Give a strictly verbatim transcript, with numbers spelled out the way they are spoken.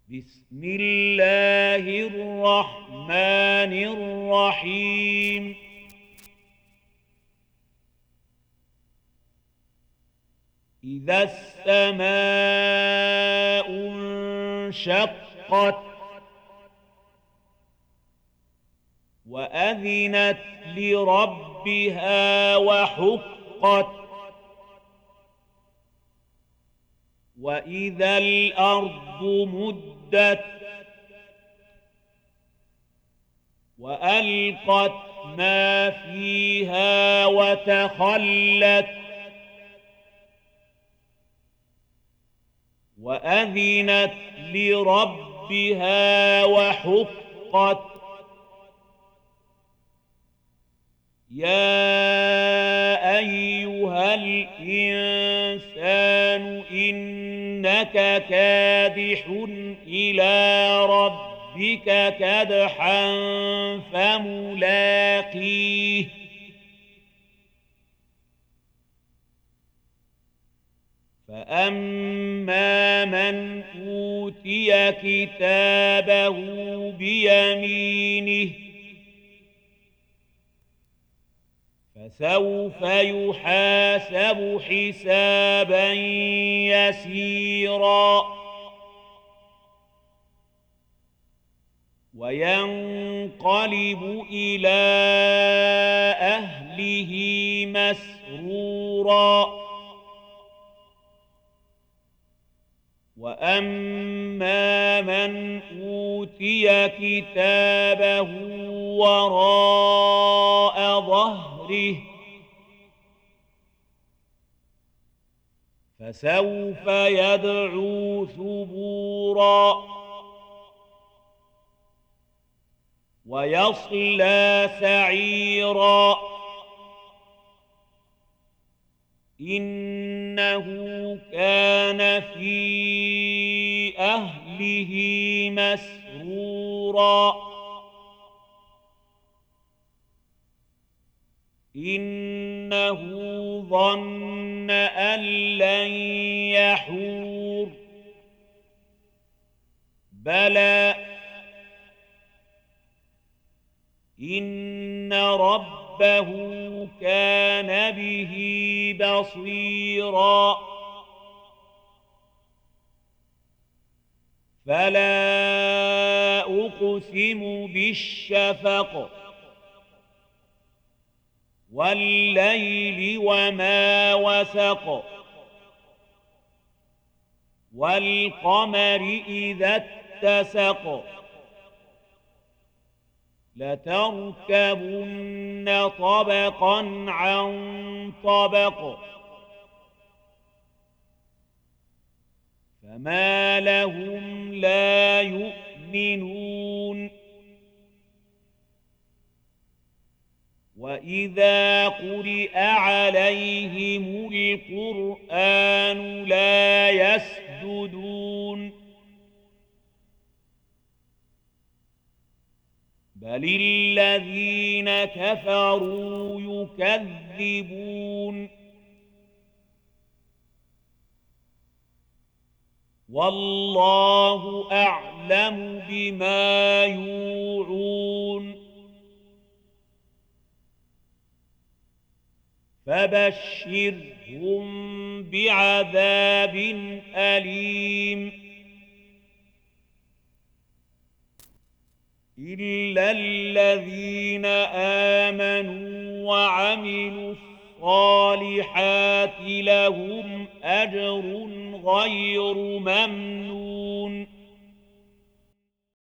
بسم الله الرحمن الرحيم إذا السماء انشقت وأذنت لربها وحقت وإذا الأرض مدت وألقت ما فيها وتخلت وأذنت لربها وحقت يا أيها الإنسان إنك كادح إلى ربك كدحا فملاقيه فأما من أوتي كتابه بيمينه فسوف يحاسب حسابا يسيرا وينقلب إلى أهله مسرورا وأما من أوتي كتابه وراء ظهره فسوف يدعو ثبورا ويصلى سعيرا إنه كان في أهله مسرورا إنه ظن أن لن يحور بلى إن ربه كان به بصيرا فلا أقسم بالشفق والليل وما وسق والقمر إذا اتسق لتركبن طبقا عن طبق فما لهم لا يؤمنون وإذا قرئ عليهم القرآن لا يسجدون بل الذين كفروا يكذبون والله أعلم بما يوعون فبشرهم بعذاب أليم إلا الذين آمنوا وعملوا الصالحات لهم أجر غير ممنون